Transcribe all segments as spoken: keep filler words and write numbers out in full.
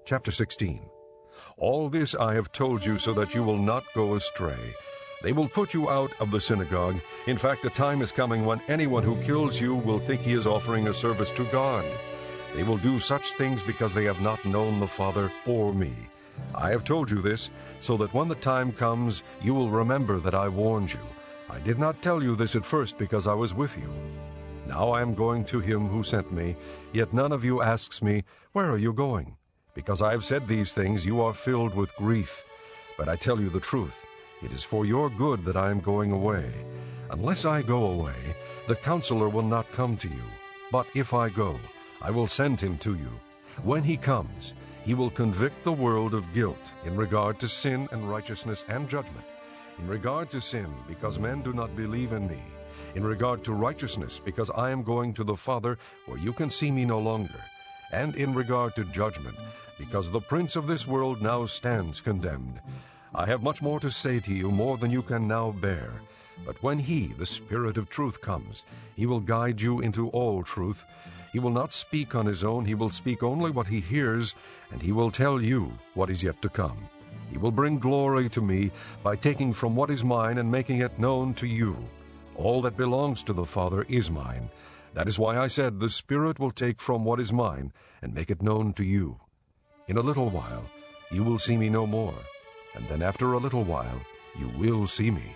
Chapter sixteen. All this I have told you so that you will not go astray. They will put you out of the synagogue. In fact, a time is coming when anyone who kills you will think he is offering a service to God. They will do such things because they have not known the Father or me. I have told you this, so that when the time comes, you will remember that I warned you. I did not tell you this at first because I was with you. Now I am going to him who sent me, yet none of you asks me, "Where are you going?" Because I have said these things, you are filled with grief. But I tell you the truth. It is for your good that I am going away. Unless I go away, the Counselor will not come to you. But if I go, I will send him to you. When he comes, he will convict the world of guilt in regard to sin and righteousness and judgment. In regard to sin, because men do not believe in me. In regard to righteousness, because I am going to the Father, where you can see me no longer. And in regard to judgment, because the prince of this world now stands condemned. I have much more to say to you, more than you can now bear. But when he, the Spirit of truth, comes, he will guide you into all truth. He will not speak on his own, he will speak only what he hears, and he will tell you what is yet to come. He will bring glory to me by taking from what is mine and making it known to you. All that belongs to the Father is mine. That is why I said, the Spirit will take from what is mine and make it known to you. In a little while you will see me no more, and then after a little while you will see me.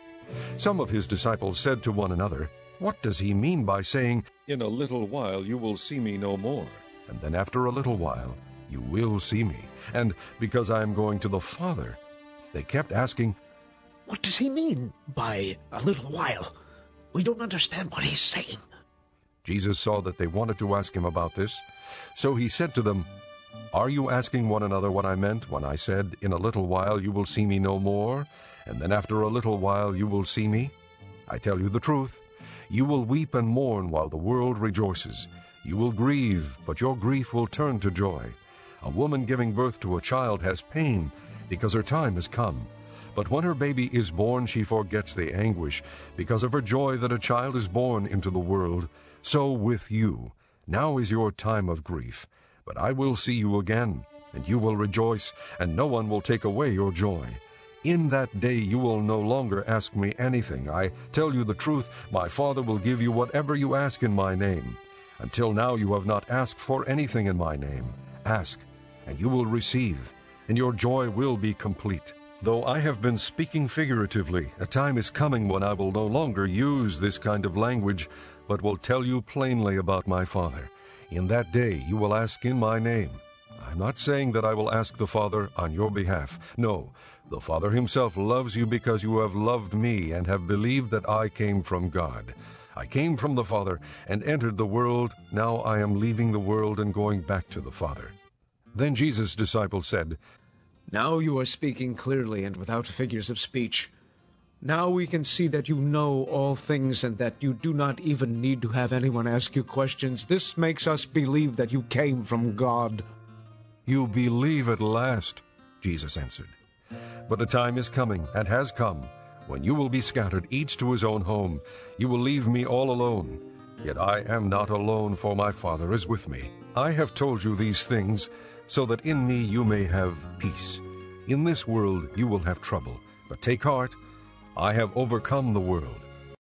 Some of his disciples said to one another, "What does he mean by saying, 'In a little while you will see me no more, and then after a little while you will see me'? And because I am going to the Father?" They kept asking, "What does he mean by a little while? We don't understand what he's saying." Jesus saw that they wanted to ask him about this, so he said to them, "Are you asking one another what I meant when I said, 'In a little while you will see me no more, and then after a little while you will see me'? I tell you the truth, you will weep and mourn while the world rejoices. You will grieve, but your grief will turn to joy. A woman giving birth to a child has pain, because her time has come. But when her baby is born, she forgets the anguish, because of her joy that a child is born into the world. So with you, now is your time of grief. But I will see you again, and you will rejoice, and no one will take away your joy. In that day you will no longer ask me anything. I tell you the truth, my Father will give you whatever you ask in my name. Until now you have not asked for anything in my name. Ask, and you will receive, and your joy will be complete. Though I have been speaking figuratively, a time is coming when I will no longer use this kind of language, but will tell you plainly about my Father. In that day you will ask in my name. I am not saying that I will ask the Father on your behalf. No, the Father himself loves you because you have loved me and have believed that I came from God. I came from the Father and entered the world. Now I am leaving the world and going back to the Father." Then Jesus' disciples said, "Now you are speaking clearly and without figures of speech. Now we can see that you know all things and that you do not even need to have anyone ask you questions. This makes us believe that you came from God." "You believe at last," Jesus answered. "But a time is coming, and has come, when you will be scattered, each to his own home. You will leave me all alone. Yet I am not alone, for my Father is with me. I have told you these things, so that in me you may have peace. In this world you will have trouble, but take heart, I have overcome the world."